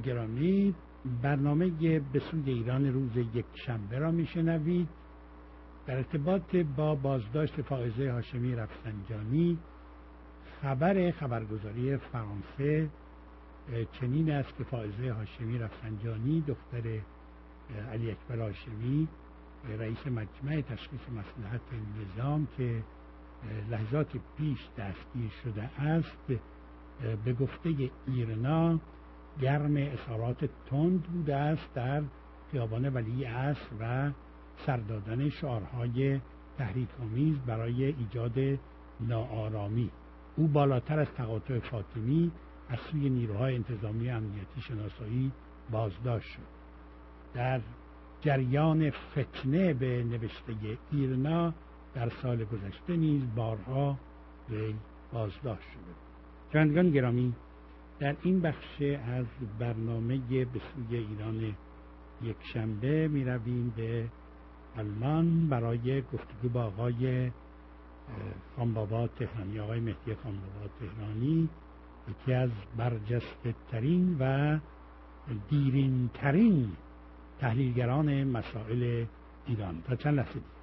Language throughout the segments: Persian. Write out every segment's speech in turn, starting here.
گرامی، برنامه به سوی ایران روز یکشنبه را میشنوید. در ارتباط با بازداشت فائزه هاشمی رفسنجانی، خبرگزاری فرانسه چنین است که فائزه هاشمی رفسنجانی دختر علی اکبر هاشمی رئیس مجمع تشخیص مصلحت نظام که لحظات پیش دستگیر شده است، به گفته ایرنا گرم اظهارات تند بوده است در خیابان ولیعصر و سردادن شعارهای تحریک‌آمیز برای ایجاد ناآرامی. او بالاتر از تقاطع فاطمی از سوی نیروهای انتظامی امنیتی شناسایی بازداشت شد. در جریان فتنه به نوشته ایرنا در سال گذشته نیز بارها وی بازداشت شده. شنوندگان گرامی، در این بخش از برنامه به سوی ایران یکشنبه می رویم به آلمان برای گفتگو با آقای خانبابا تهرانی. آقای مهدی خانبابا تهرانی یکی از برجسته ترین و دیرین ترین تحلیلگران مسائل ایران. تا چند لحظه دیگه.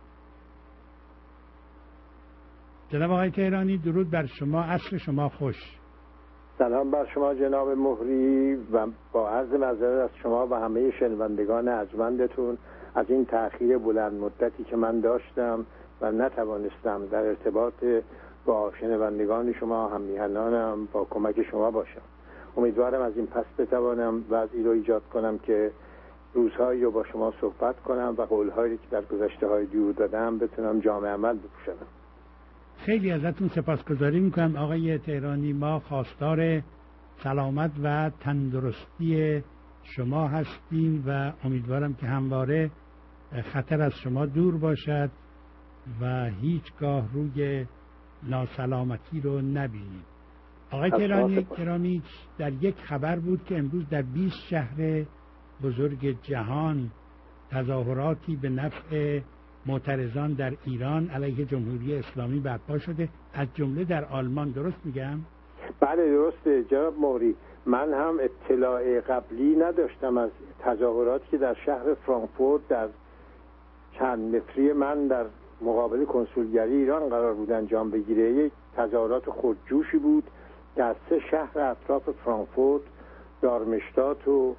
جناب آقای تهرانی، درود بر شما، عصر شما خوش. سلام بر شما جناب مهری و با عرض معذرت از شما و همه شنوندگان ارجمندتون از این تأخیر بلند مدتی که من داشتم و نتوانستم در ارتباط با شنوندگان شما هم میهنانم با کمک شما باشم. امیدوارم از این پس بتوانم وضعی رو ایجاد کنم که روزهایی رو با شما صحبت کنم و قولهایی که در گذشته های دور دادم بتونم جامع عمل بپوشانم. خیلی ازتون سپاسگزاری میکنم آقای تهرانی. ما خواستار سلامت و تندرستی شما هستیم و امیدوارم که همواره خطر از شما دور باشد و هیچگاه روی ناسلامتی رو نبینید. آقای تهرانی گرامی، در یک خبر بود که امروز در 20 شهر بزرگ جهان تظاهراتی به نفع معترضان در ایران علیه جمهوری اسلامی برپا شده، از جمله در آلمان. درست میگم؟ بله درسته جناب مهری. من هم اطلاع قبلی نداشتم از تظاهراتی که در شهر فرانکفورت در چند متری من در مقابل کنسولگری ایران قرار بود انجام بگیره. یک تظاهرات خودجوشی بود که از 3 شهر اطراف فرانکفورت، دارمشتات و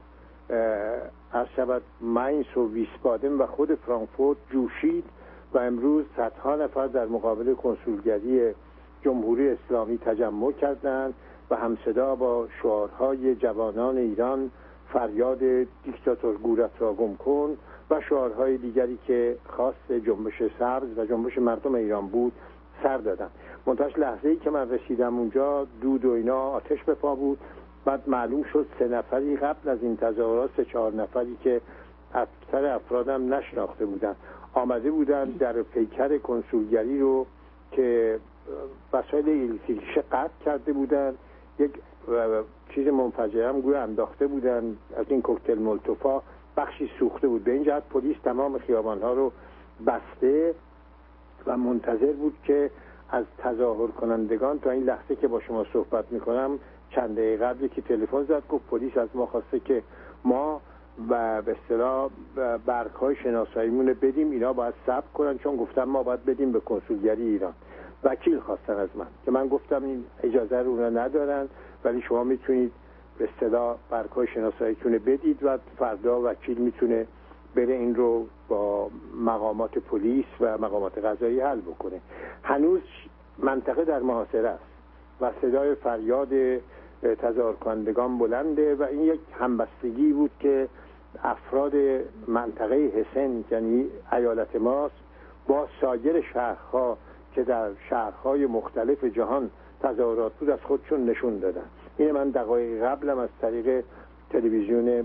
ماینس و ویسبادن و خود فرانکفورت جوشید و امروز صدها نفر در مقابل کنسولگری جمهوری اسلامی تجمع کردند و همصدا با شعارهای جوانان ایران فریاد دیکتاتور گورت را گم کن و شعارهای دیگری که خاص جنبش سبز و جنبش مردم ایران بود سر دادند. منتهاش لحظه‌ای که من رسیدم اونجا دود و اینا آتش به پا بود. بعد معلوم شد 3 نفری قبل از این تظاهرات 3-4 نفری که اکثر افرادم نشناخته بودن آمده بودن در پیکر کنسولگری رو که وسایل الکتریکی قطع کرده بودن، یک چیز منفجره هم گویا انداخته بودن از این کوکتل مولوتوفا، بخشی سوخته بود. به این جهت پلیس تمام خیابان‌ها رو بسته و منتظر بود که از تظاهر کنندگان تا این لحظه که با شما صحبت میکنم چند دقیقه قبل که تلفن زد گفت پلیس از ما خواسته که ما و به اصطلاح برگ‌های شناساییمون بدیم، اینا باید صبر کنن چون گفتم ما باید بدیم به کنسولگری ایران. وکیل خواستن از من که من گفتم این اجازه رو اونا ندارن، ولی شما میتونید به اصطلاح برگ‌های شناساییتون بدید و فردا وکیل میتونه بره این رو با مقامات پلیس و مقامات قضایی حل بکنه. هنوز منطقه در محاصره است و صدای فریاد تظاهر کنندگان بلنده و این یک همبستگی بود که افراد منطقه حسن یعنی ایالت ماست با سایر شهرها که در شهرهای مختلف جهان تظاهرات بود از خودشون نشون دادن. این من دقایق قبلم از طریق تلویزیون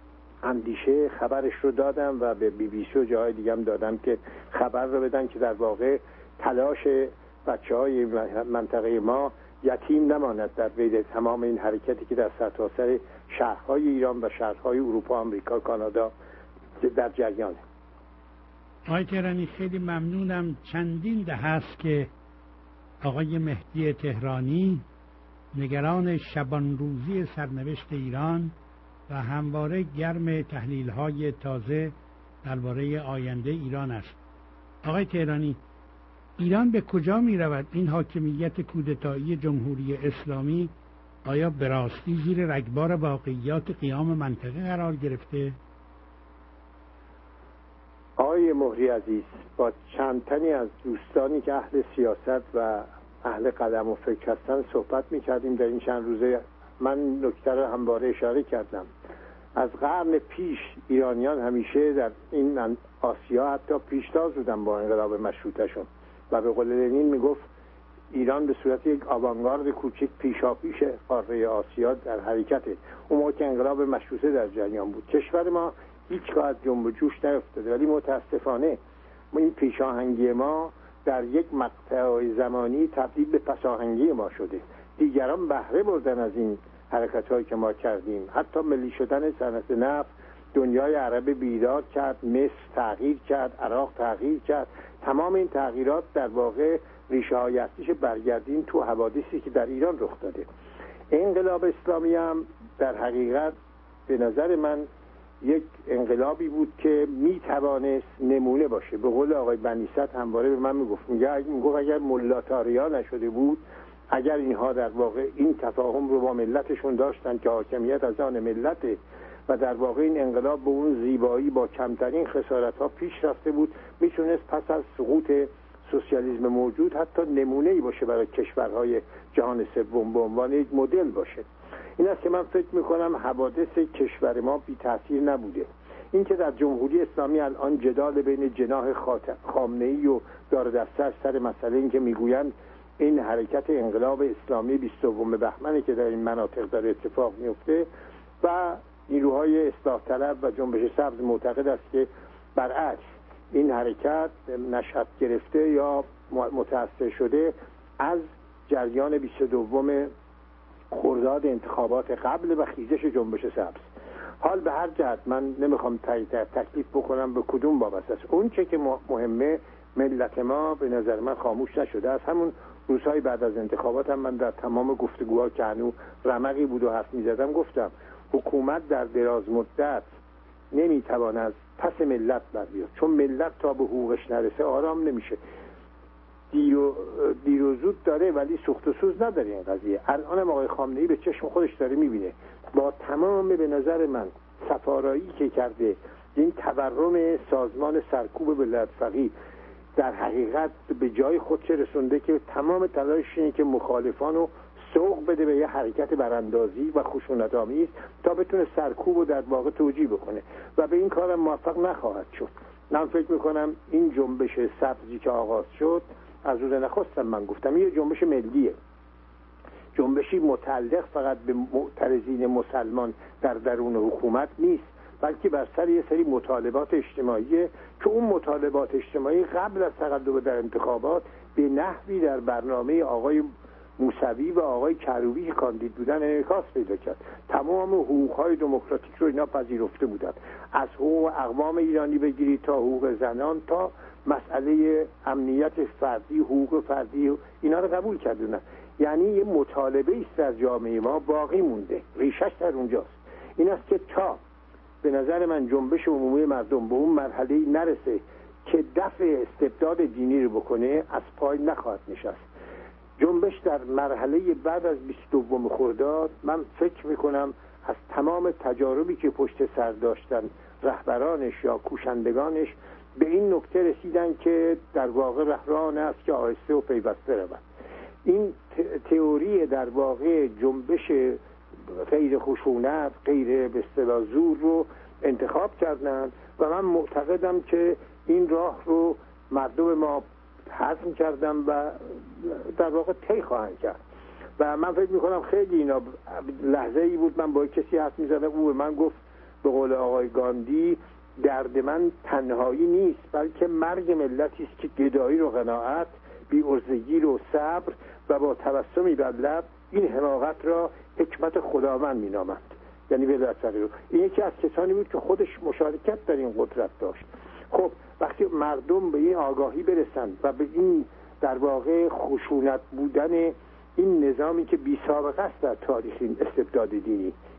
اندیشه خبرش رو دادم و به BBC و جاهای دیگه هم دادم که خبر رو بدن که در واقع تلاش بچه‌های منطقه ما یتیم نماند در بین تمام این حرکتی که در سرتاسر شهرهای ایران و شهرهای اروپا، آمریکا، کانادا در جریانه. آقای تهرانی خیلی ممنونم. چندین دهه است که آقای مهدی تهرانی نگران شبانروزی سرنوشت ایران و همواره گرم تحلیل‌های تازه درباره آینده ایران است. آقای تهرانی، ایران به کجا می رود؟ این حاکمیت کودتایی جمهوری اسلامی آیا به راستی زیر رگبار واقعیات قیام منطقه قرار گرفته؟ آقای مهری عزیز، با چند تنی از دوستانی که اهل سیاست و اهل قلم و فکر هستن صحبت می کردیم در این چند روزه. من نکته رو همواره اشاره کردم. از قرن پیش ایرانیان همیشه در این آسیا حتی پیشتاز بودن با انقلاب مشروطه‌شون و به قول لنین میگفت ایران به صورت یک آوانگارد کوچک پیشاپیش قاره آسیا در حرکته. اون موقع که انقلاب مشروطه در جریان بود کشور ما هیچگاه از جنب و جوش نیفتاده، ولی متاسفانه این پیشاهنگی ما در یک مقطع زمانی تبدیل به پساهنگی ما شده. دیگران بهره بردن از این حرکت‌هایی که ما کردیم. حتی ملی شدن صنعت نفت دنیای عرب بیدار کرد، مصر تغییر کرد، عراق تغییر کرد. تمام این تغییرات در واقع ریشه‌های اصلیش برگردیم تو حوادثی که در ایران رخ داده. انقلاب اسلامی هم در حقیقت به نظر من یک انقلابی بود که میتوانست نمونه باشه. به قول آقای بنی‌صد همواره به من میگفت اگر ملاتاریا نشده بود، اگر اینها در واقع این تفاهم رو با ملتشون داشتن که حاکمیت از آن ملته و در واقع این انقلاب به اون زیبایی با کمترین خسارت‌ها پیش رفته بود، میتونست پس از سقوط سوسیالیسم موجود حتی نمونه‌ای باشه برای کشورهای جهان سوم، به عنوان یک مدل باشه. این است که من فکر میکنم حوادث کشور ما بی تاثیر نبوده. این که در جمهوری اسلامی الان جدال بین جناح خامنه‌ای و دار دسته سر مسئله این که میگویند این حرکت انقلاب اسلامی 22 بهمنه که در این مناطق داره اتفاق میفته و نیروهای اصلاح طلب و جنبش سبز معتقد است که برعکس این حرکت نشأت گرفته یا متأثر شده از جریان 22 خرداد انتخابات قبل و خیزش جنبش سبز. حال به هر جهت من نمیخوام تکلیف بکنم به کدوم بابت است. اون چه که مهمه ملت ما به نظر من خاموش نشده. از همون روزهای بعد از انتخابات هم من در تمام گفتگوها که هنوز رمقی بود و حرف میزدم گفتم حکومت در دراز مدت نمیتوان از پس ملت بر بیاد، چون ملت تا به حقوقش نرسه آرام نمیشه. دیر و زود داره ولی سوخت و سوز نداره این قضیه. الان هم آقای خامنه‌ای به چشم خودش داره میبینه با تمام به نظر من سفارایی که کرده این تورم سازمان سرکوب ولایت فقیه در حقیقت به جای خودش رسونده که تمام تلاشش اینه که مخالفان رو سوق بده به یه حرکت براندازی و خشونت‌آمیز تا بتونه سرکوب رو در واقع توجیه بکنه و به این کارم موفق نخواهد شد. من فکر میکنم این جنبش سبزی که آغاز شد از روز نخستم من گفتم یه جنبش ملیه، جنبشی متعلق فقط به معترضین مسلمان در درون حکومت نیست، بلکه بر سر یه سری مطالبات اجتماعیه که اون مطالبات اجتماعی قبل از تقدم در انتخابات به نحوی در برنامه آقای موسوی و آقای کروبی که کاندید بودن انعکاس پیدا کرد. تمام حقوق‌های دموکراتیک رو اینا پذیرفته بودن، از حقوق اقوام ایرانی بگیرید تا حقوق زنان تا مسئله امنیت فردی، حقوق فردی، اینا رو قبول کردن. یعنی یه مطالبه است در جامعه ما باقی مونده، ریشش در اونجاست. این است که تا به نظر من جنبش عمومی مردم به اون مرحله نرسه که دفع استبداد دینی رو بکنه، از پای نخواهد نشست. جنبش در مرحله بعد از 22 خرداد من فکر میکنم از تمام تجاربی که پشت سر داشتن رهبرانش یا کوشندگانش به این نکته رسیدن که در واقع رهبران است که آهسته و پیوسته رود. این تئوری در واقع جنبش غیر خشونت، غیر به اصطلاح زور رو انتخاب کردن و من معتقدم که این راه رو مردم ما حزم کردن و در واقع طی خواهند کرد. و من فکر میکنم خیلی اینا لحظه ای بود من با کسی حرف میزدم، او به من گفت به قول آقای گاندی درد من تنهایی نیست بلکه مرگ ملتی است که گدایی رو قناعت، بی‌عرضگی رو صبر و با تبسمی بر لب این حماقت را حکمت خداوند مینامند. یعنی ولایت فقیه رو این یکی از کسانی بود که خودش مشارکت در این قدرت داشت. خب وقتی مردم به این آگاهی برسند و به این در واقع خشونت بودن این نظامی که بی سابقه است در تاریخ این استبداد دینی، این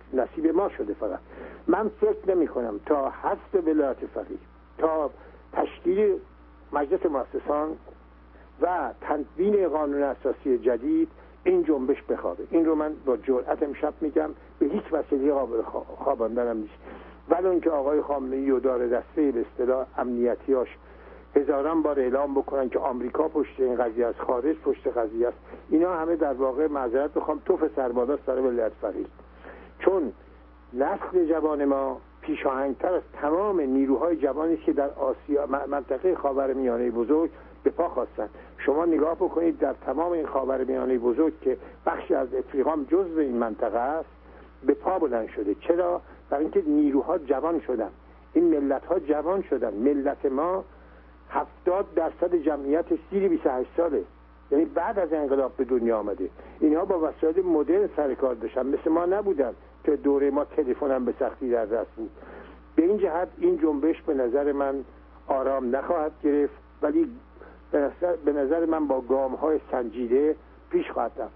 نصیب ما شده. فقط من فکر نمی کنم تا حذف ولایت فقیه، تا تشکیل مجلس مؤسسان و تدوین قانون اساسی جدید این جنبش بخوابه. این رو من با جرأت امشب میگم، به هیچ وسیله قابل خواباندنم نیست. ولی اینکه آقای خامنه‌ای و دار دسته به اصطلاح امنیتیاش هزاران بار اعلام بکنن که آمریکا پشت این قضیه است، خارج پشت قضیه است، اینا همه در واقع معذرت بخوام توف سربالاست برای ولایت فقیه. چون نسل جوان ما پیشاهنگتر از تمام نیروهای جوانی که در آسیا، منطقه خاورمیانه بزرگ به پا خواستن. شما نگاه بکنید در تمام این خاورمیانه بزرگ که بخشی از افریقا هم جزو این منطقه است، به پا بلند شده. چرا؟ برای اینکه نیروها جوان شدن، این ملت‌ها جوان شدن. ملت ما 70% جمعیت زیر 28 ساله، یعنی بعد از انقلاب به دنیا آمده. اینها با وسایل مدرن سر کار داشتن، مثل ما نبودن که دوره ما تلفن هم به سختی در دست بود. به این جهت این جنبش به نظر من آرام نخواهد گرفت، ولی به نظر من با گام‌های سنجیده پیش خواهد رفت.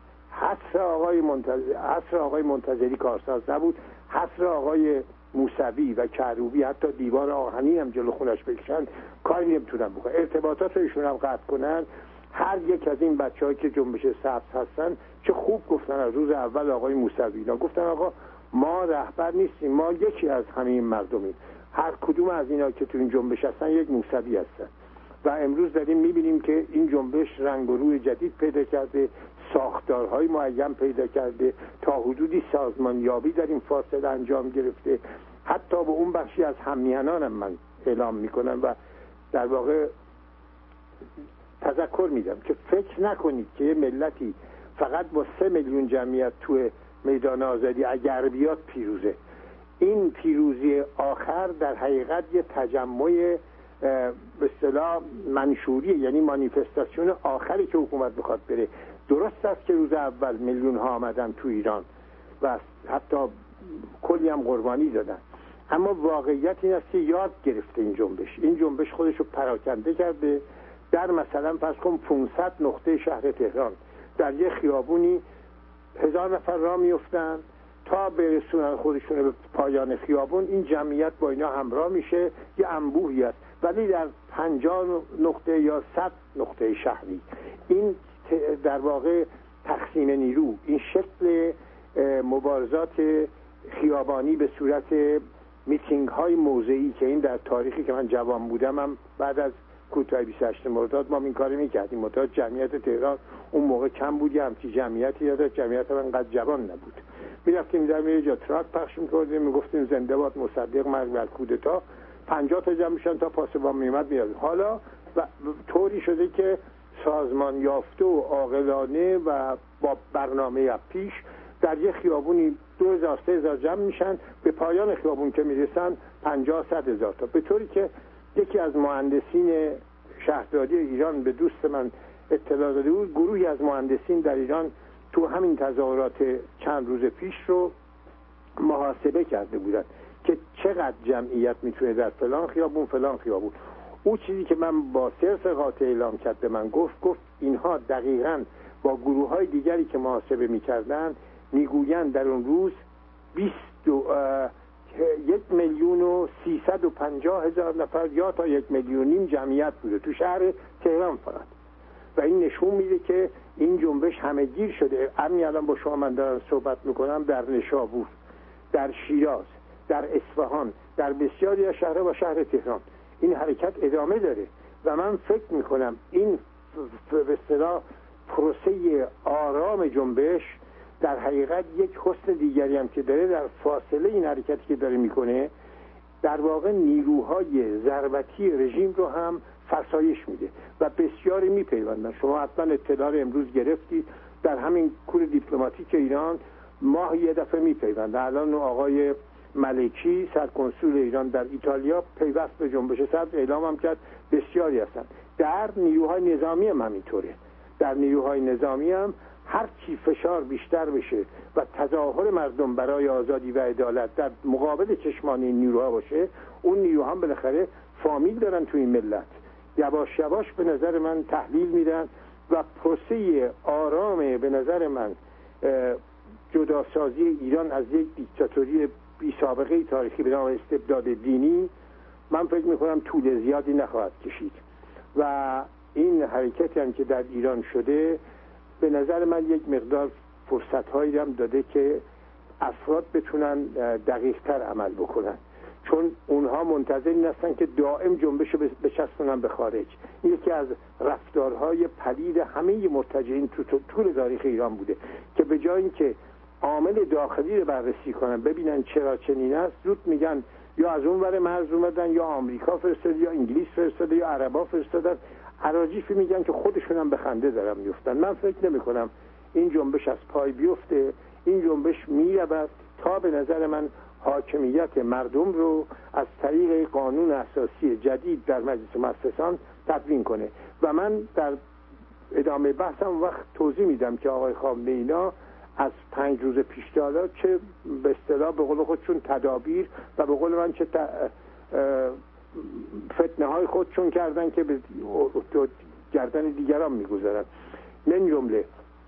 حصر آقای منتظری کارساز نبود، حصر آقای موسوی و کروبی، حتی دیوار آهنی هم جلو خونش بکشن کاری نمیتونن بکنن. ارتباطات رو ایشون هم قطع کنن. هر یک از این بچه‌ها که جنبش سبز هستن چه خوب گفتن از روز اول آقای موسوی، اینا گفتن آقا ما رهبر نیستیم، ما یکی از همین مردمیم. هر کدوم از اینا که تو این جنبش هستن یک موسوی هستن. و امروز داریم میبینیم که این جنبش رنگ و روی جدید پیدا کرده، ساختارهای معین پیدا کرده، تا حدودی سازمانیابی در این فاصله انجام گرفته. حتی به اون بخشی از هممیهنانم من اعلام میکنم و در واقع تذکر میدم که فکر نکنید که یه ملتی فقط با 3 میلیون جمعیت توی میدان آزادی اگر بیاد پیروزه. این پیروزی آخر در حقیقت یه تجمع به اصطلاح منشوری، یعنی مانیفستاسیون آخری که حکومت بخواد بره. درست است که روز اول میلیون ها آمدن تو ایران و حتی کلی هم قربانی دادن، اما واقعیت این است که یاد گرفته این جنبش خودش رو پراکنده کرده. در مثلا فرض کن 500 نقطه شهر تهران در یه خیابونی 1000 نفر راه میافتن تا برسونن خودشون به پایان خیابون. این جمعیت با اینا همراه میشه، یه انبوهی است. ولی در 50 نقطه یا 100 نقطه شهری این در واقع تقسیم نیرو، این شکل مبارزات خیابانی به صورت میتینگ های موضعی که این در تاریخی که من جوان بودم هم بعد از کوتاه 28 مرداد ما این کاری میکردیم. متأ جمعیت تهران اون موقع کم بود، یه همچی جمعیتی داشت، جمعیت من انقدر جوان نبود. میرفتیم در یه جا تراک پخش میکردیم، میگفتیم زنده باد مصدق، مرگ بر کودتا. 50 تا جمع میشن تا پاسبان میومد میاد. حالا طوری شده که سازمان یافته و عاقلانه و با برنامه پیش در یه خیابونی 2000 3000 جمع میشن، به پایان خیابون که میرسن 50 100 هزار تا. به طوری که یکی از مهندسین شهرداری ایران به دوست من اطلاع داده بود، گروهی از مهندسین در ایران تو همین تظاهرات چند روز پیش رو محاسبه کرده بودن که چقدر جمعیت میتونه در فلان خیابون. او چیزی که من با صرف قاطع اعلام کرد به من گفت اینها دقیقاً با گروه‌های دیگری که محاسبه می‌کردن میگویند در اون روز 1,350,000 نفر یا تا 1,5 میلیون جمعیت بوده تو شهر تهران فقط. و این نشون میده که این جنبش همه‌گیر شده. همین الان با شما من دارم صحبت میکنم، در نشابور، در شیراز، در اصفهان، در بسیاری از شهرها و شهر تهران این حرکت ادامه داره و من فکر میکنم این به اصطلاح پروسه آرام جنبش در حقیقت یک حسن دیگری هم که داره در فاصله این حرکتی که داره میکنه، در واقع نیروهای ضربتی رژیم رو هم فرسایش میده و بسیاری میپیوندن. شما حتما اطلاع رو امروز گرفتید، در همین کور دیپلماتیک ایران ماه یه دفعه میپیوندن. الان آقای ملکی سرکنسول ایران در ایتالیا پیوست به جنبش سبز اعلام هم کرد، بسیاری هستن. در نیروهای نظامی هم همینطوره. در نیروهای نظامی هم هر چی فشار بیشتر بشه و تظاهر مردم برای آزادی و عدالت در مقابل چشمان این نیروها باشه، اون نیروها هم بالاخره فامیل دارن تو این ملت، یواش یواش به نظر من تحلیل میدن و پروسه آرام به نظر من جداسازی ایران از یک دیکتاتوری بی سابقه تاریخی به نام استبداد دینی، من فکر میکنم طول زیادی نخواهد کشید و این حرکتی هم که در ایران شده به نظر من یک مقدار فرصت‌هایی هم داده که افراد بتونن دقیق‌تر عمل بکنن، چون اونها منتظر هستن که دائم جنبش بچسبونن به خارج. یکی از رفتارهای پلید همه مرتجعین تو طول تاریخ ایران بوده که به جای اینکه عامل داخلی رو بررسی کنن ببینن چرا چنین است، زود میگن یا از اون ور مرز اومدن، یا آمریکا فرستاده، یا انگلیس فرستاده، یا عربا فرستادن، اراجیفی میگن که خودشون هم به خنده دارن میفتن. من فکر نمی کنم این جنبش از پای بیفته. این جنبش میرود تا به نظر من حاکمیت مردم رو از طریق قانون اساسی جدید در مجلس مؤسسان تدوین کنه و من در ادامه بحثم وقت توضیح میدم که آقای خامنه‌ای اینا از 5 روز پیش تا حالا چه به اصطلاح به قول خودشون تدابیر و به قول من چه فتنه های خودشون کردن که به گردن دیگران میگذارن. من جمله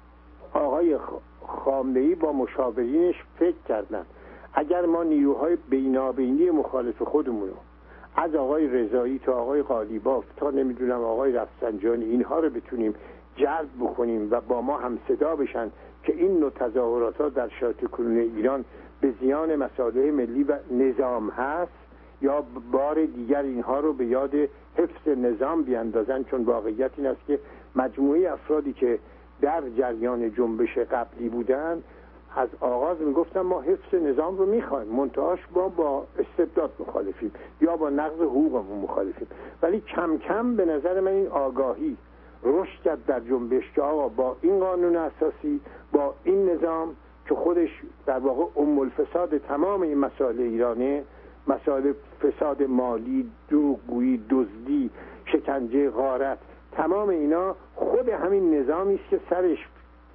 آقای خامنه‌ای با مشاورینش فکر کردن اگر ما نیروهای بینابینی مخالف خودمون رو از آقای رضایی تا آقای قالیباف تا نمیدونم آقای رفسنجانی اینها رو بتونیم جلب بکنیم و با ما هم صدا بشن که این نوع تظاهرات ها در شرایط کنونی ایران به زیان مصالح ملی و نظام هست، یا بار دیگر اینها رو به یاد حفظ نظام بیاندازن، چون واقعیت این است که مجموعه افرادی که در جریان جنبش قبلی بودن از آغاز میگفتن ما حفظ نظام رو میخوایم، منتهاش با استبداد مخالفیم یا با نقض حقوقمون مخالفیم. ولی کم کم به نظر من این آگاهی رشد کرد در جنبش که آقا با این قانون اساسی، با این نظام که خودش در واقع الفساد تمام این مسائل ایرانه، مسائل فساد مالی، دروغگویی، دزدی، شکنجه، غارت، تمام اینا خود همین نظامی است که سرش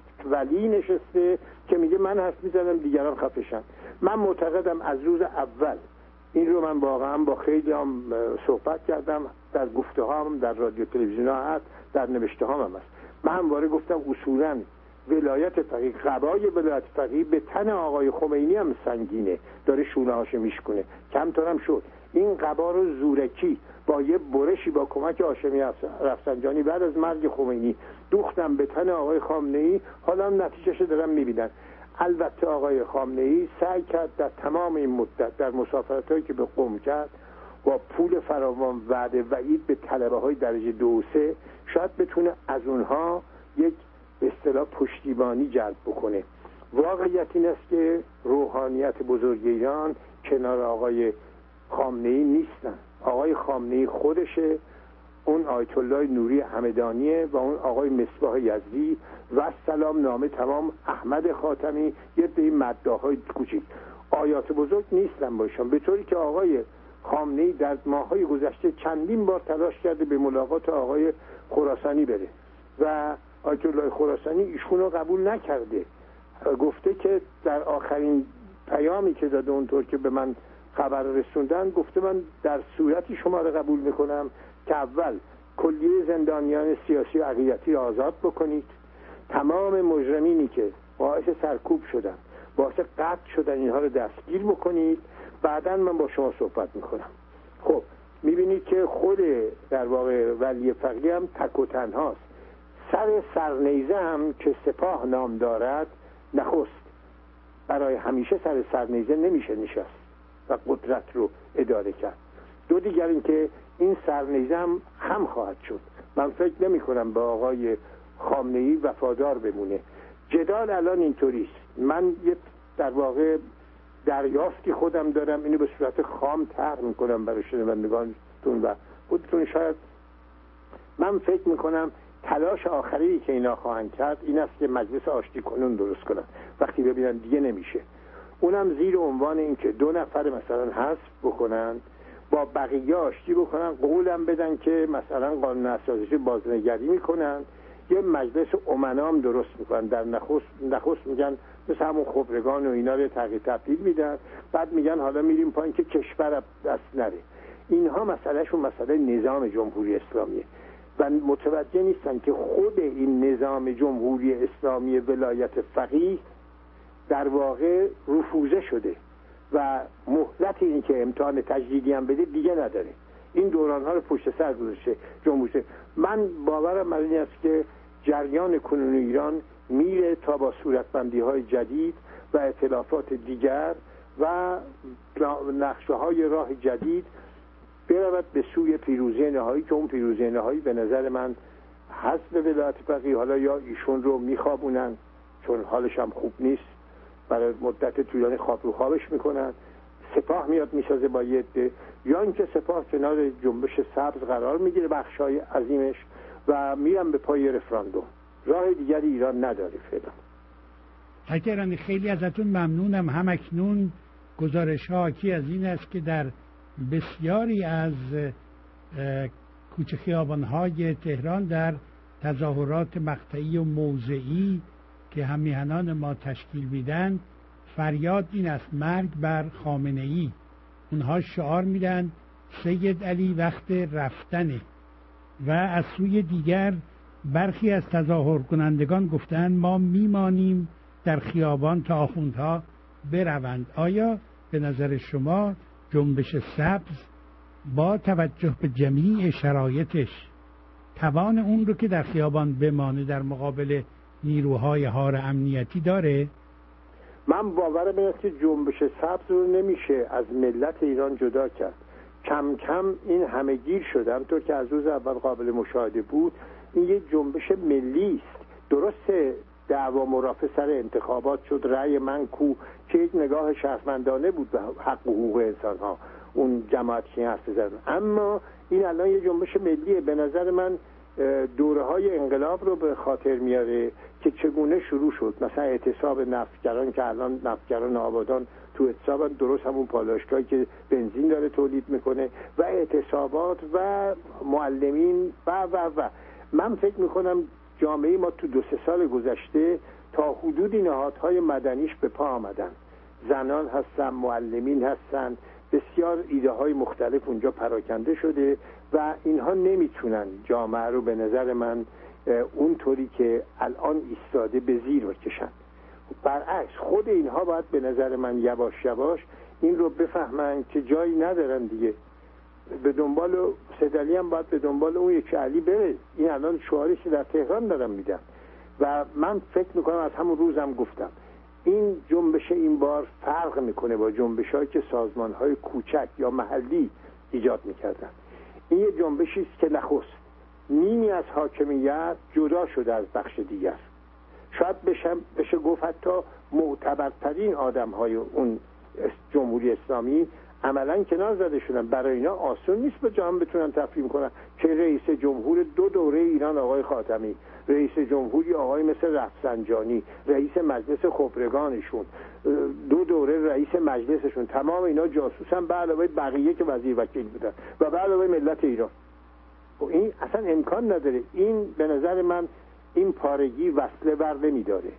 ولی نشسته که میگه من حرف میزنم دیگران خفشن. من معتقدم از روز اول، این رو من واقعا با خیلی هم صحبت کردم، در گفته هام در رادیو تلویزیون ها هست، در نوشته هام هم هست، من همواره گفتم اصولا ولایت فقیه، قبای ولایت فقیه به تن آقای خمینی هم سنگینه، داره شونه هاشو میشکنه. کمترم شد این قبا رو زورکی با یه برشی با کمک هاشمی رفسنجانی بعد از مرگ خمینی دوختم به تن آقای خامنه‌ای، حالا هم نتیجهش دارن میبینن. البته آقای خامنه‌ای سعی کرد در تمام این مدت در مسافرتایی که به قم کرد با پول فراوان وعده وعید به طلبه‌های درجه 2 و 3 شاید بتونه از اونها یک به اصطلاح پشتیبانی جلب بکنه. واقعیت این است که روحانیت بزرگ ایران کنار آقای خامنه‌ای نیستن. آقای خامنه‌ای خودشه، اون آیت الله نوری همدانیه و اون آقای مصباح یزدی و سلام نامه تمام احمد خاتمی، یه عده مداح‌های کوچیک. آیات بزرگ نیستن باشن، به طوری که آقای خامنه‌ای در ماه‌های گذشته چندین بار تلاش کرده به ملاقات آقای خراسانی بره و آیت الله خراسانی ایشون رو قبول نکرده. گفته که در آخرین پیامی که داده اونطور که به من خبر رسوندن، گفته من در صورتی شما رو قبول میکنم که اول کلیه زندانیان سیاسی و عقیدتی رو آزاد بکنید، تمام مجرمینی که باعث سرکوب شدن، باعث قتل شدن، اینها رو دستگیر بکنید، بعداً من با شما صحبت میکنم. خب میبینید که خود در واقع ولی فقیه هم تک و تنهاست. سر سرنیزه هم که سپاه نام دارد نخست، برای همیشه سر سرنیزه نمیشه نشست و قدرت رو اداره کرد. دو دیگر این که این سرنیزه هم خواهد شد. من فکر نمی کنم به آقای خامنه‌ای وفادار بمونه. جدال الان اینطوریست. من یه در واقع دریافتی خودم دارم، اینو به صورت خام طرح میکنم برای شنوندگانتون و خودتون. شاید من فکر میکنم تلاش آخری که اینا خواهند کرد این است که مجلس آشتی کنون درست کنن. وقتی ببینن دیگه نمیشه، اونم زیر عنوان این که 2 نفر مثلا حذف بکنن، با بقیه آشتی بکنن، قولم بدن که مثلا قانون اساسی بازنگری میکنن، یه مجلس امنام درست میکنن. در نخست میگن مثل همون خبرگان و اینا رو تغییر تبدیل میدن، بعد میگن حالا میریم پایین که کشور دست نره. اینها مسئلهشون مسئله نظام جمهوری اسلامیه و متوجه نیستن که خود این نظام جمهوری اسلامی ولایت فقیه در واقع رفوزه شده و مهلت این که امتحان تجدیدی هم بده دیگه نداره. این دورانها رو پشت سر گذاشته جنبش. من باورم بر این است که جریان کنونی ایران میره تا با صورتبندی‌های جدید و ائتلافات دیگر و نقشه‌های راه جدید برود به سوی پیروزی نهایی، که اون پیروزی نهایی به نظر من حذف ولایت فقیه. حالا یا ایشون رو میخوابونن چون حالش هم خوب نیست، برای مدت طولانی خواب رو خوابش میکنن، سپاه میاد میسازه با یه عده، یا اینکه سپاه کنار جنبش سبز قرار میگیره بخشای عظیمش و میرن به پای رفراندوم. راه دیگری ایران نداره فعلا. حکرانی خیلی ازتون ممنونم. همکنون گزارش ها حاکی از این است که در بسیاری از کوچه خیابان‌های تهران در تظاهرات مقطعی و موضعی که همیهنان ما تشکیل میدن فریاد این است: مرگ بر خامنه‌ای. اونها شعار میدن سید علی وقت رفتنه. و از سوی دیگر برخی از تظاهر کنندگان گفتند ما میمانیم در خیابان تا آخوندها بروند. آیا به نظر شما جنبش سبز با توجه به جمیع شرایطش توان اون رو که در خیابان بمانه در مقابل نیروهای هار امنیتی داره؟ من باورم اینه که جنبش سبز رو نمیشه از ملت ایران جدا کرد. کم کم این همه گیر شده، همطور که از روز اول قابل مشاهده بود. این یه جنبش ملی است. درسته دعوا مرافع سر انتخابات شد، رأی من کو، که یک نگاه شهروندانه بود به حق و حقوق انسان ها اون جماعت که حرف زدن، اما این الان یه جنبش ملیه. به نظر من دوره های انقلاب رو به خاطر میاره که چگونه شروع شد. مثلا اعتصاب نفتگران که الان نفتگران آبادان تو اعتصابن، درست همون پالایشگاهی که بنزین داره تولید میکنه، و اعتصابات و معلمین و من فکر میکنم جامعه ما تو 2-3 سال گذشته تا حدودی نهادهای مدنیش به پا آمدن. زنان هستن، معلمین هستن، بسیار ایده های مختلف اونجا پراکنده شده و اینها نمیتونن جامعه رو به نظر من اونطوری که الان ایستاده به زیر بکشن. برعکس خود اینها باید به نظر من یواش یواش این رو بفهمن که جایی ندارن دیگه. به دنبال سیدعلی هم باید به دنبال اون یکی علی بره. این الان شعاریش در تهران دارم میدم و من فکر میکنم از همون روزم گفتم این جنبش این بار فرق میکنه با جنبش‌هایی که سازمان‌های کوچک یا محلی ایجاد میکردن. این یه جنبشی است که نخست نیمی از حاکمیت جدا شده از بخش دیگر. شاید بشه گفت حتی معتبرترین آدم‌های اون جمهوری اسلامی عملاً کنار زده شدن. برای اینا آسون نیست به جهان بتونن تفهیم کنن که رئیس جمهور 2 دوره ایران آقای خاتمی، رئیس جمهوری آقای مثل رفسنجانی، رئیس مجلس خبرگانشون، 2 دوره رئیس مجلسشون، تمام اینا جاسوسن به علاوه بقیه که وزیر وکیل بودن و به علاوه ملت ایران. این اصلا امکان نداره. این به نظر من این پارگی وصله بر نمیداره.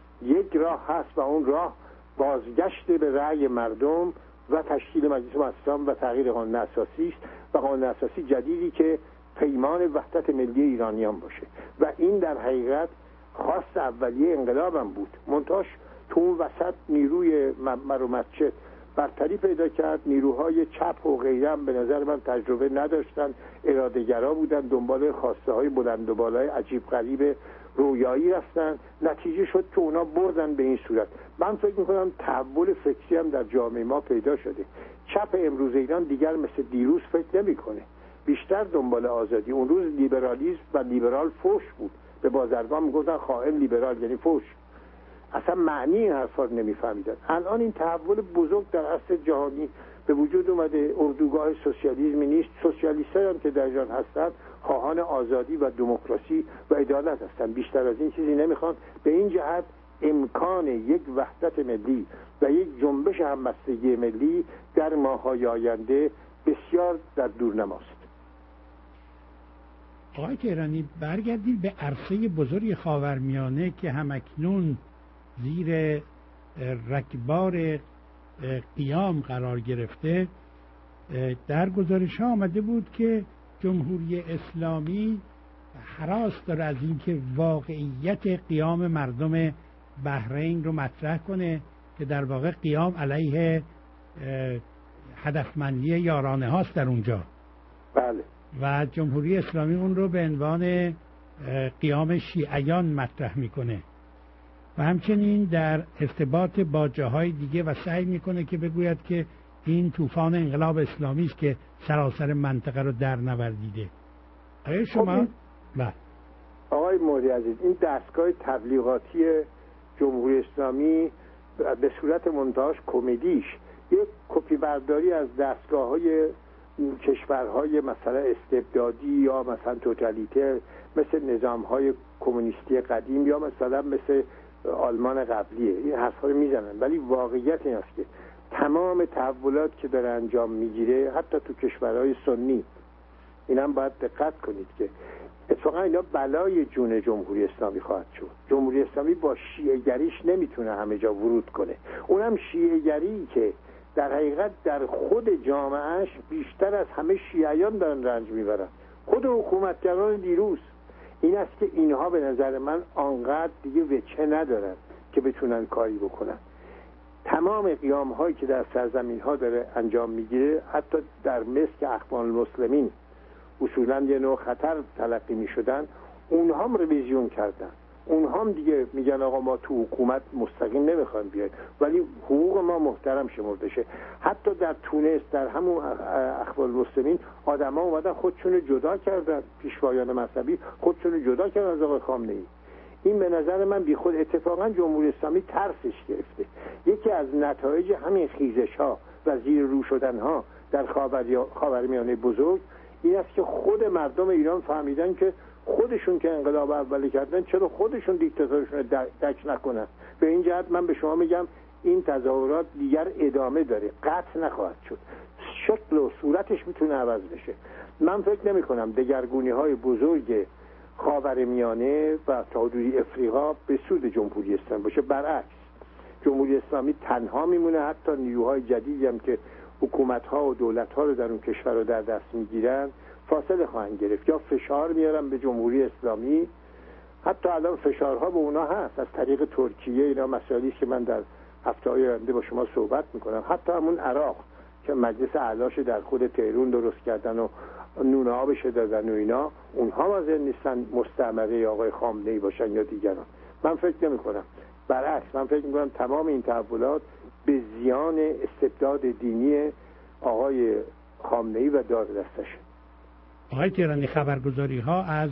یک راه هست و اون راه بازگشت به رأی مردم و تشکیل مجلس مؤسسان و تغییر قانون اساسی است و قانون اساسی جدیدی که پیمان وحدت ملی ایرانیان باشه. و این در حقیقت خواست اولیه انقلابم بود. منتاش تو اون وسط نیروی معمر و مسجد برتری پیدا کرد. نیروهای چپ و غیره هم به نظر من تجربه نداشتن، اراده‌گرا بودن، دنبال خواسته های بلند و بالای عجیب غریب رویایی رفتن. نتیجه شد که اونا بردن به این صورت. من فکر میکنم تحول فکری هم در جامعه ما پیدا شده. چپ امروز ایران دیگر مثل دیروز فکر نمیکنه، بیشتر دنبال آزادی. اون روز لیبرالیسم و لیبرال فوش بود. به بازرگان میگفتن خائن لیبرال یعنی فوش. اصلا معنی این حرفا رو نمیفهمیدن. الان این تحول بزرگ در عصر جهانی به وجود اومده. اردوگاه سوسیالیسمی نیست. سوسیالیست‌ها هم که در ایران هستن خواهان آزادی و دموکراسی و عدالت هستن. بیشتر از این چیزی نمیخوان. به این جهت امکان یک وحدت ملی و یک جنبش همبستگی ملی در ماه‌های آینده بسیار در دورنماست. آقای تهرانی، برگردید به عرصه بزرگ خاورمیانه که همکنون زیر رگبار قیام قرار گرفته. در گزارش ها آمده بود که جمهوری اسلامی هراس داره از اینکه واقعیت قیام مردم بحرین رو مطرح کنه که در واقع قیام علیه هدفمندی یارانه هاست در اونجا. بله. و جمهوری اسلامی اون رو به عنوان قیام شیعیان مطرح میکنه و همچنین در ارتباط با جاهای دیگه و سعی میکنه که بگوید که این طوفان انقلاب اسلامی است که سراسر منطقه رو در نوردیده. آیا شما بله آقای مهدی عزیز، این دستگاه تبلیغاتی جمهوری اسلامی به صورت منتهاش کمدیش یک کپی برداری از دستگاه‌های کشورهای مثلا استبدادی یا مثلا توتالیتر مثل نظام‌های کمونیستی قدیم یا مثلا مثل آلمان قبلیه. این حرفا رو میزنن، ولی واقعیت این است که تمام تحولات که داره انجام میگیره حتی تو کشورهای سنی، اینم باید دقت کنید که اتفاقا اینا بلای جون جمهوری اسلامی خواهد شد. جمهوری اسلامی با شیعه گریش نمیتونه همه جا ورود کنه، اونم شیعه گری که در حقیقت در خود جامعهش بیشتر از همه شیعیان دارن رنج میبرن. خود حکومتگران دیروز این است که اینها به نظر من آنقدر دیگه وجه ندارن که بتونن کاری بکنن. تمام قیام هایی که در سرزمین ها داره انجام میگیره، حتی در مصر که اخوان المسلمین اصولا یه نوع خطر تلقی میشدن، اونها هم رویزیون کردن، اونها هم دیگه میگن آقا ما تو حکومت مستقیم نمیخوایم بیایم ولی حقوق ما محترم شمرده شه. حتی در تونس در همون اخوان المسلمین آدما اومدن خودشونو جدا کردن، پیشوایان مذهبی خودشونو جدا کردن از آقای خامنه‌ای. این به نظر من بیخود اتفاقا جمهوری اسلامی ترسش گرفته. یکی از نتایج همین خیزش ها و زیر رو شدن ها در خاورمیانه بزرگ این است که خود مردم ایران فهمیدن که خودشون که انقلاب اولی کردن چرا خودشون دیکتاتورشون رو دک نکنن. به این جهت من به شما میگم این تظاهرات دیگر ادامه داره، قطع نخواهد شد، شکل و صورتش میتونه عوض بشه. من فکر نمی کنم دگرگونی های بزرگ خاورمیانه و تا حدودی افریقا به سود جمهوری اسلامی باشه. برعکس جمهوری اسلامی تنها میمونه، حتی نیروهای جدیدی هم که حکومت‌ها و دولت‌ها رو در اون کشور رو در دست میگیرن فاصله خواهند گرفت یا فشار میارن به جمهوری اسلامی. حتی الان فشارها به اونا هست از طریق ترکیه. اینا مسائلی که من در هفته‌های آینده با شما صحبت میکنم. حتی همون عراق که مجلس اعلاش در خود تهران درست کردن و نون آبش دادن و اینا، اونها واضح نیستن مستعمره آقای خامنه‌ای باشن یا دیگران. من فکر نمی‌کنم، برعکس من فکر می‌کنم تمام این تحولات به زیان استبداد دینی آقای خامنه‌ای و دار دستشه. آقای تهرانی، خبرگزاری‌ها از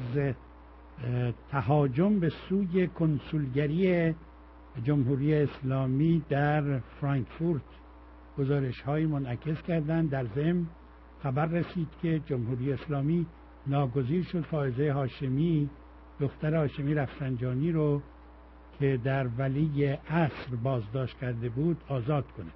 تهاجم به سوی کنسولگری جمهوری اسلامی در فرانکفورت گزارش‌های منعکس کردند. در ضمن خبر رسید که جمهوری اسلامی ناگزیر شد فائزه هاشمی، دختر هاشمی رفسنجانی رو که در ولی عصر بازداشت کرده بود آزاد کنه.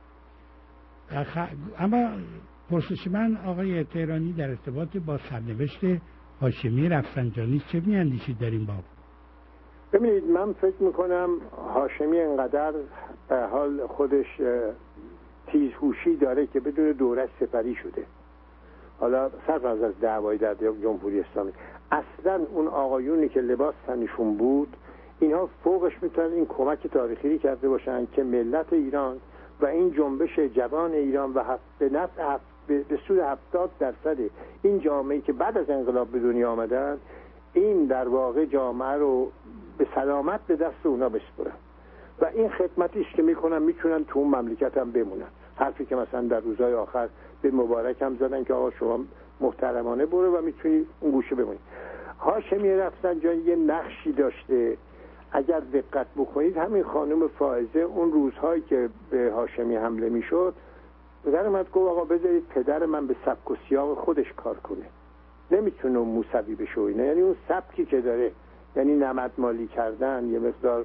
اما پرسش من آقای تهرانی در ارتباط با سرنوشت هاشمی رفسنجانی چه می‌اندیشید در این باب؟ ببینید، من فکر میکنم هاشمی انقدر به حال خودش تیزهوشی داره که بدون دورش سپری شده. حالا صرف از دعوای در جمهوری اسلامی، اصلا اون آقایونی که لباس تنشون بود اینها فوقش میتونن این کمک تاریخی کرده باشن که ملت ایران و این جنبش جوان ایران و به سود 70% این جامعه که بعد از انقلاب به دنیا آمدن، این در واقع جامعه رو به سلامت به دست اونا بسپرن و این خدمتیش که میکنن میتونن تو اون مملکت هم بمونن. حرفی که مثلا در روزهای آخر به مبارک هم زدن که آقا شما محترمانه برو و میتونی اون گوشه بمونی. هاشمی رفسنجانی یه نقشی داشته، اگر دقت بکنید همین خانم فائزه اون روزهایی که به هاشمی حمله میشد در اومد گفت آقا بذارید پدر من به سبک و سیاق خودش کار کنه، نمیتونه موسوی بشه اینه. یعنی اون سبکی که داره، یعنی نمدمالی کردن، یه مقدار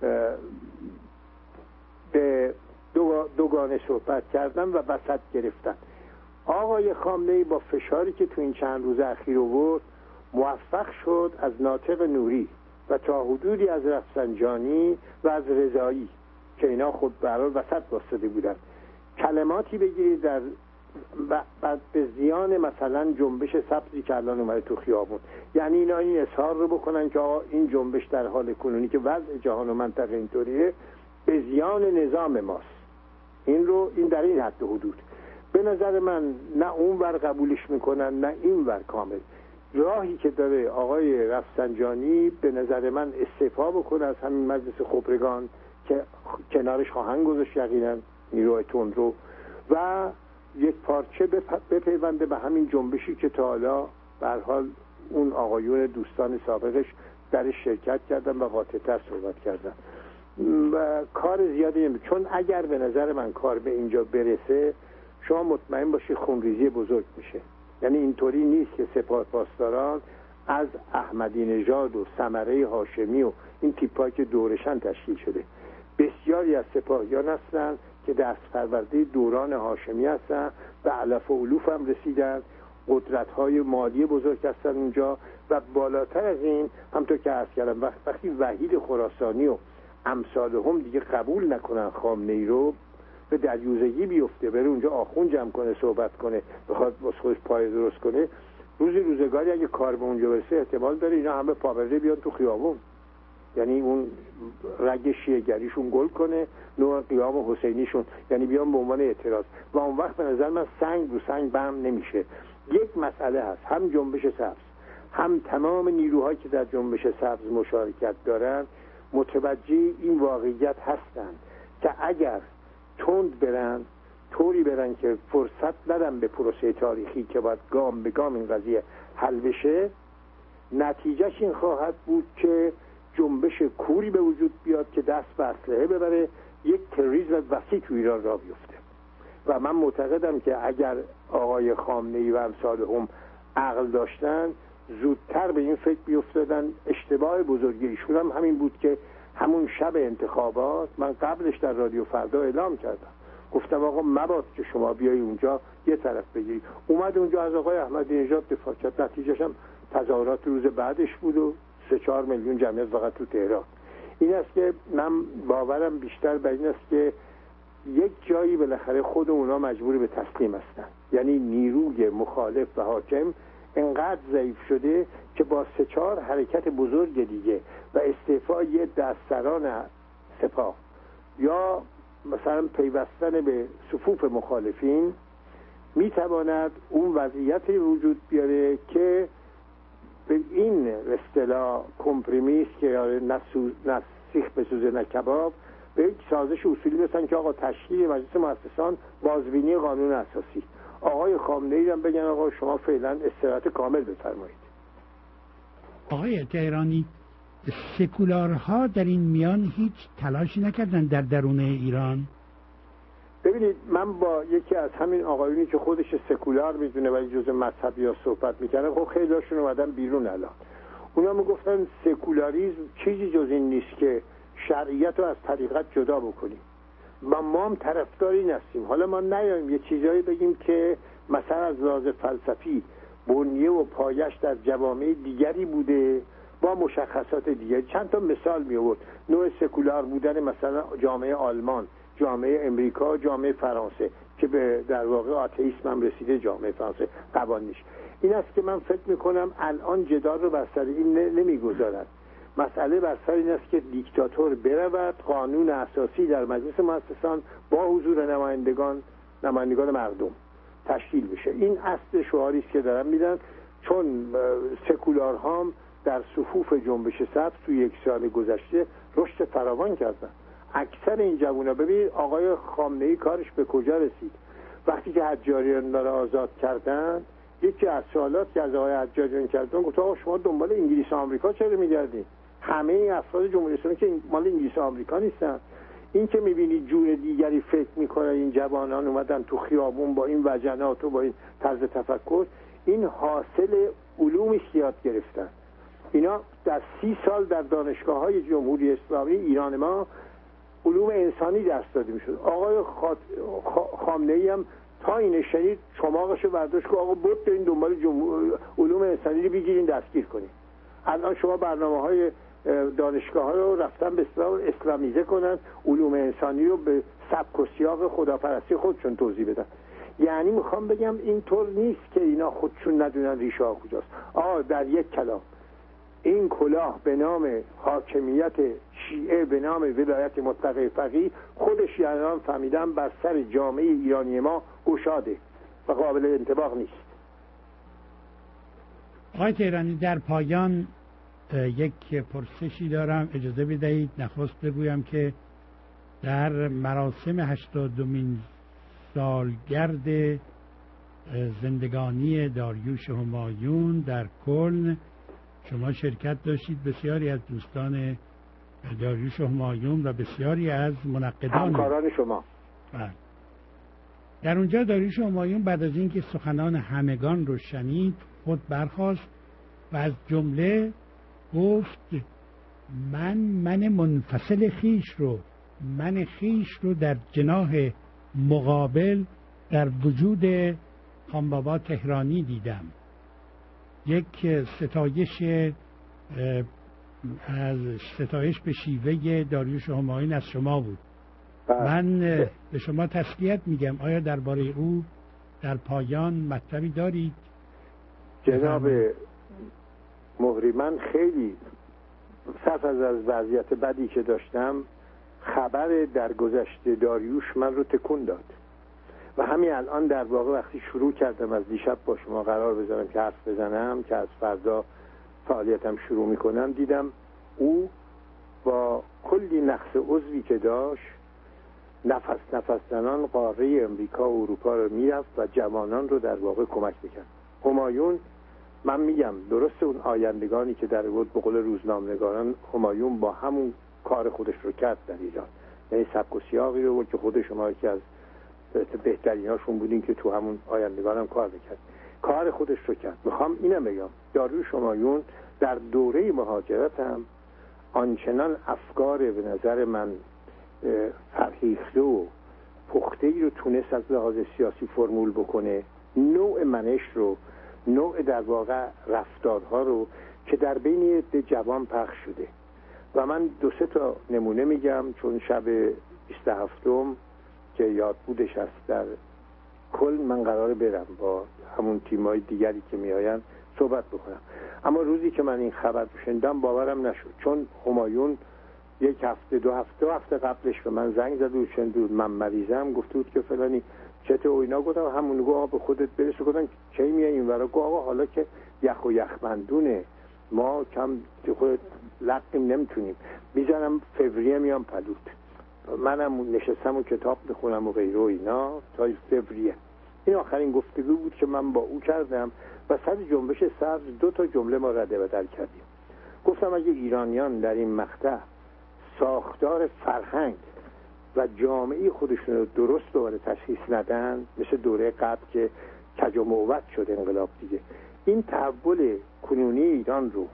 به دوگانه صحبت کردن و وسط گرفتن. آقای خامنه‌ای با فشاری که تو این چند روز اخیر آورد موفق شد از ناطق نوری و تا حدودی از رفسنجانی و از رضایی که اینا خود برای وسط واسطه بودن کلماتی بگیرید در به زیان مثلا جنبش سبزی که الان اومده تو خیابون. یعنی اینا این اظهار رو بکنن که این جنبش در حال کنونی که وضع جهان و منطقه اینطوریه به زیان نظام ماست. این در این حد و حدود به نظر من نه اون ور قبولش میکنن نه این ور کامل. راهی که داره آقای رفسنجانی به نظر من استعفا بکنه از همین مجلس خبرگان که کنارش خواهند گذاشت یقینا نیروی تندرو و یک پارچه بپیونده به همین جنبشی که تا حالا به هر حال اون آقایون دوستان سابقش درش شرکت کردن و قاطع‌تر صحبت کردن و کار زیادی نمی. چون اگر به نظر من کار به اینجا برسه شما مطمئن باشید خونریزی بزرگ میشه. یعنی اینطوری نیست که سپاه پاسداران از احمدی نژاد و ثمره هاشمی و این تیپایی که دورشن تشکیل شده. بسیاری از سپاهیان هستند که دست پرورده دوران هاشمی هستند و علف و علوف هم رسیدن، قدرت‌های مالی بزرگ هستن اونجا و بالاتر از این همونطور که عرض کردم وقتی وحید خراسانی و امثال هم دیگه قبول نکنن خامنه‌ای رو به دریوزگی بیفته بره اونجا آخوند جمع کنه صحبت کنه بخواد واسه خودش پای درست کنه روزگاری اگه کار به اونجا برسه احتمال داره اینا همه پابرده بیان تو خیابون. یعنی اون رگ شیعه‌گریشون گل کنه نوع قیام حسینیشون یعنی بیان به عنوان اعتراض و اون وقت به نظر من سنگ رو سنگ بهم نمیشه. یک مسئله هست هم جنبش سبز هم تمام نیروهایی که در جنبش سبز مشارکت دارن متوجه این واقعیت هستند که اگر تند برن طوری برن که فرصت ندن به پروسه تاریخی که باید گام به گام این قضیه حل بشه نتیجهش این خواهد بود که جنبش کوری به وجود بیاد که دست به اسلحه ببره یک تروریسم وسیع تو ایران را بیفته و من معتقدم که اگر آقای خامنه‌ای و امثال هم عقل داشتن زودتر به این فکر بیفتادن. اشتباه بزرگی ایشون هم همین بود که همون شب انتخابات من قبلش در رادیو فردا اعلام کردم گفتم آقا مباد که شما بیایی اونجا یه طرف بگیری. اومد اونجا از آقای احمدی نژاد دفاع کرد نتیجهش هم تظاهرات روز بعدش بود و 3-4 میلیون جمعیت فقط تو تهران. این است که من باورم بیشتر بر این است که یک جایی بالاخره خود اونا مجبور به تسلیم هستن. یعنی نیروی مخالف و حاکم انقدر ضعیف شده که با 3-4 حرکت بزرگ دیگه و استعفای دستسران سپاه یا مثلا پیوستن به صفوف مخالفین میتواند اون وضعیتی وجود بیاره که به این اصطلاح کمپرمیس که نسیخ بسوزه نه کباب به یک سازش اصولی برسن که آقا تشکیل مجلس مؤسسان بازبینی قانون اساسی آقای خامنه‌ای هم بگن آقا شما فعلا استراحت کامل بفرمایید. آقای تهرانی سکولارها در این میان هیچ تلاشی نکردن در درون ایران؟ ببینید من با یکی از همین آقایونی که خودش سکولار میدونه ولی جزء مذهبی ها صحبت میکنه خب خیلی هاشون اومدن بیرون الان اونا میگفتن سکولاریسم چیزی جز این نیست که شرعیت رو از طریقت جدا بکنیم. ما هم طرفدار این هستیم. حالا ما نیاییم یه چیزایی بگیم که مثلا از لحاظ فلسفی بنیه و پایش در جوامع دیگری بوده با مشخصات دیگری. چند تا مثال می آورد نوع سکولار بودن مثلا جامعه آلمان، جامعه امریکا، جامعه فرانسه که به در واقع آتئیسم هم رسیده جامعه فرانسه قوانینش. این است که من فکر میکنم الان جدال رو بر سر این نمیگذارد. مسئله بر سر این است که دیکتاتور برود قانون اساسی در مجلس مؤسسان با حضور نمایندگان مردم تشکیل بشه. این اصل شعاری است که دارن میدن چون سکولارها هم در صفوف جنبش سبز توی 1 سال گذشته رشد فراوان کردن. اکثر این جوونا ببین آقای خامنه‌ای کارش به کجا رسید وقتی که حجاریان را آزاد کردن. یکی از سوالات که از آقای حجاریان کردن گفت آقا شما دنبال انگلیس و آمریکا چرا میگردید؟ همه افراد جمهوری اسلامی که مال انگلیس و آمریکا نیستن. این که میبینی جور دیگری فکر میکنه این جوانان اومدن تو خیابون با این وجنات و با این طرز تفکر این حاصل علومی که یاد گرفتن. اینا در 30 سال در دانشگاه‌های جمهوری اسلامی ایران ما علوم انسانی درس داده میشد. آقای خامنه‌ای هم تا این شنید چماقشو برداشت که آقا بود این دنبال علوم انسانی رو بگیرین دستگیر کنین. الان شما برنامه‌های دانشگاه‌ها رو رفتن به اصطلاح اسلامیزه کنن علوم انسانی رو به سبک و سیاق خداپرستی خودشون توضیح بدن. یعنی میخوام بگم اینطور نیست که اینا خودشون ندونن ریشه ها کجاست. در یک کلام این کلاه به نام حاکمیت شیعه به نام ولایت مطلقه فقیه خود شیعیان فهمیدن بر سر جامعه ایرانی ما گشاده و قابل انطباق نیست. آقای تهرانی، در پایان یک پرسشی دارم، اجازه بدهید نخست بگویم که در مراسم 80مین سالگرد زندگانی داریوش همایون در کلن شما شرکت داشتید. بسیاری از دوستان داریوش همایون و بسیاری از منقدان همکاران شما. در اونجا داریوش همایون بعد از اینکه سخنان همگان رو شنید خود برخاست و از جمله گفت من منفصل خیش رو در جناح مقابل در وجود خانبابا تهرانی دیدم. یک ستایش به شیوه داریوش همایون از شما بود. من به شما تسلیت میگم. آیا درباره او در پایان مطلبی دارید؟ جناب مهری، من خیلی صرف از وضعیت بدی که داشتم خبر درگذشت داریوش من رو تکون داد و همین الان در واقع وقتی شروع کردم از دیشب با شما قرار بذارم که حرف بزنم که از فردا فعالیتم شروع میکنم، دیدم او با کلی نقص عضوی که داشت نفس زنان قاره امریکا و اروپا رو میرفت و جوانان رو در واقع کمک میکرد. همایون، من میگم درست اون آیندگانی که در بود به قول روزنامه‌نگاران، همایون با همون کار خودش رو کرد در ایران، یعنی سبک و سیاقی رو که خود شما که از بهتریناشون بودین که تو همون آیندگان هم کار میکرد، کار خودش رو کرد. میخوام اینم بگم داریوش همایون در دوره مهاجرت هم آنچنان افکار به نظر من فرهیخته و پخته ای رو تونست از لحاظ سیاسی فرمول بکنه، نوع منش رو، نوع در واقع رفتارها رو که در بین عده جوان پخش شده. و من 2-3 تا نمونه میگم چون شب 27م که یاد بودش است در کل من قراره برم با همون تیمای دیگری که میآین صحبت بکنم. اما روزی که من این خبر شنیدم باورم نشد، چون همایون 1 هفته 2 هفته قبلش به من زنگ زد و شنید من مریضم، گفت بود که فلانی چته و اینا. گفتم همون گفت به خودت برسه. گفتم کی میای اینورا؟ گفت آقا حالا که یخ و یخبندونه ما کم خود لقیم نمیتونیم، میذارم فوریه میام پلوت. منم نشستم و کتاب میخونم و غیره و اینا تا فوریه. این آخرین گفتگو بود که من با او کردم و سر جنبش سبز 2 تا جمله ما رد و بدل کردیم. گفتم اگه ایرانیان در این مقطع ساختار فرهنگ و جامعه خودشون رو درست دوباره تشخیص ندن، مثل دوره قبل که کج و موت شد انقلاب دیگه، این تحول کنونی ایران رو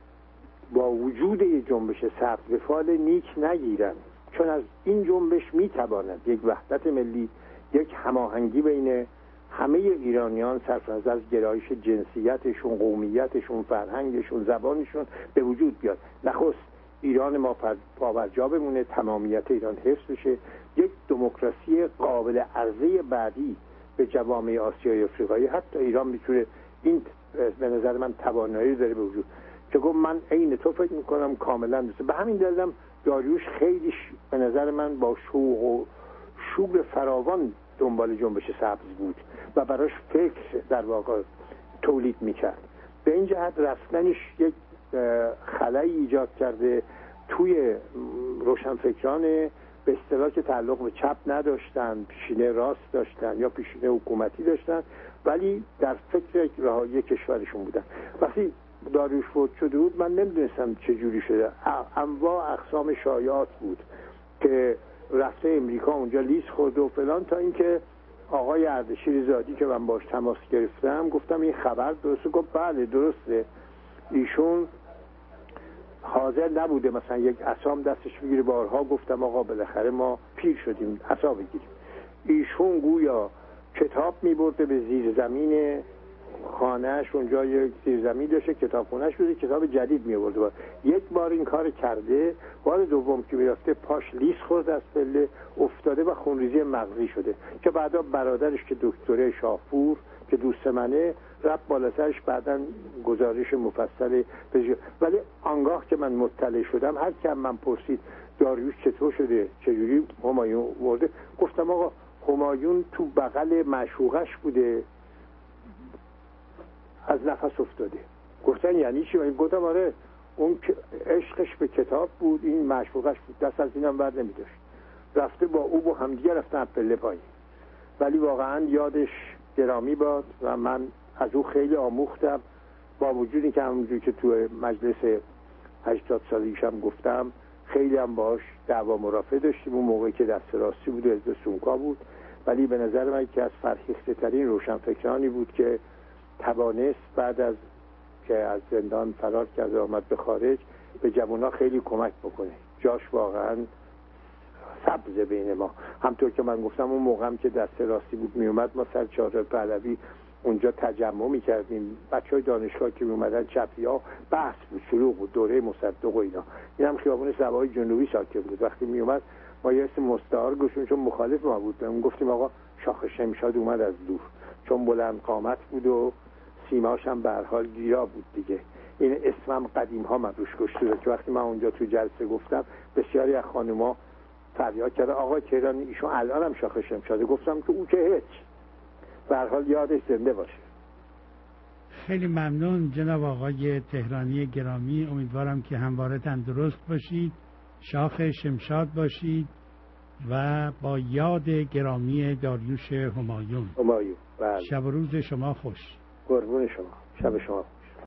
با وجود جنبش سبز به فال نیک نگیرن، چون از این جنبش میتواند یک وحدت ملی، یک هماهنگی بین همه ایرانیان صرف از گرایش جنسیتشون، قومیتشون، فرهنگشون، زبانشون به وجود بیاد. نخست ایران ما پابرجا بمونه، تمامیت ایران حفظ بشه، یک دموکراسی قابل عرضه بعدی به جوامع آسیای افریقایی، حتی ایران میتونه این به نظر من توانایی داره به وجود که گفت من عین تو فکر میکنم کاملا دوست. به همین دلیلم داریوش خیلی به نظر من با شوق و شور فراوان دنبال جنبش سبز بود و براش فکر در واقع تولید میکرد. به این جهت رفتنش یک خلایی ایجاد کرده توی روشنفکران به اصطلاح که تعلق به چپ نداشتن، پیشینه راست داشتن یا پیشینه حکومتی داشتن، ولی در فکر رهایی کشورشون بودن. وقتی داریوش فوت شده بود من نمیدونستم چه جوری شده، انواع اقسام شایعات بود که رفته امریکا اونجا لیز خورده و فلان، تا اینکه آقای اردشیر زادی که من باش تماس گرفتم گفتم این خبر درسته؟ گفت بله درسته. ایشون حاضر نبوده مثلا یک عصام دستش بگیره. بارها گفتم آقا بالاخره ما پیر شدیم عصا بگیریم. ایشون گویا کتاب میبرده به زیر زمین خانهش اونجا یک زیرزمین داشته، کتابخونهش بوده، کتاب جدید می آورده. یک بار این کار کرده، بار دوم که میرفته پاش لیس خورد از پله، افتاده و خونریزی مغزی شده که بعدا برادرش که دکتره شاپور که دوست منه رفت بالا سرش، بعدا گزارش مفصل ولی آنگاه که من مطلع شدم هر که من پرسید داریوش چطور شده، چجوری همایون مرده، گفتم آقا همایون تو بغل معشوقش بوده، از نفس افتاده. گفتن یعنی چی؟ من گفتم آره اون عشقش به کتاب بود، این معشوقش بود، دست از اینم بر نمی داشت، رفته با او با همدیگه رفتن پله پایین. ولی واقعا یادش گرامی باد و من از او خیلی آموختم، با وجودی که همونجوری که تو مجلس 80 سالگیشم گفتم خیلی هم باش دعوا مرافعه داشتیم اون موقعی که دست راستی بود و حزب سونکا بود، ولی به نظر من که از فرهیخته ترین روشنفکرانی بود که توانست بعد از که از زندان فرار کرد و آمد به خارج به جوان‌ها خیلی کمک بکنه. جاش واقعا سبز بین ما. همطور که من گفتم اون موقع هم که دست راستی بود می اومد ما سر چهارراه پهلوی اونجا تجمع می کردیم، بچهای دانشگاه که می اومدن چپی‌ها بحث بود، شلوغ بود، دوره مصدق و اینا. این هم خیابون سباهای جنوبی ساکن بود. وقتی می اومد ما یه اسم مستعار گوشیم چون مخالف ما بود بهمون گفتیم آقا شاخ شمشاد اومد از دور، چون بلند قامت بود و سیماش هم به هر حال گیرا بود دیگه. این اسمم قدیم ها من روش گشته که وقتی من اونجا تو جلسه گفتم بسیاری از خانوما فریاد کرده آقا تهرانی ایشون الان هم شاخ شمشاده. گفتم که او که هیچ، به هر حال یادش زنده باشه. خیلی ممنون جناب آقای تهرانی گرامی، امیدوارم که همواره تندرست باشید، شاخ شمشاد باشید و با یاد گرامی داریوش همایون. بله. شب و روز شما خوش. قربون شما. شب شما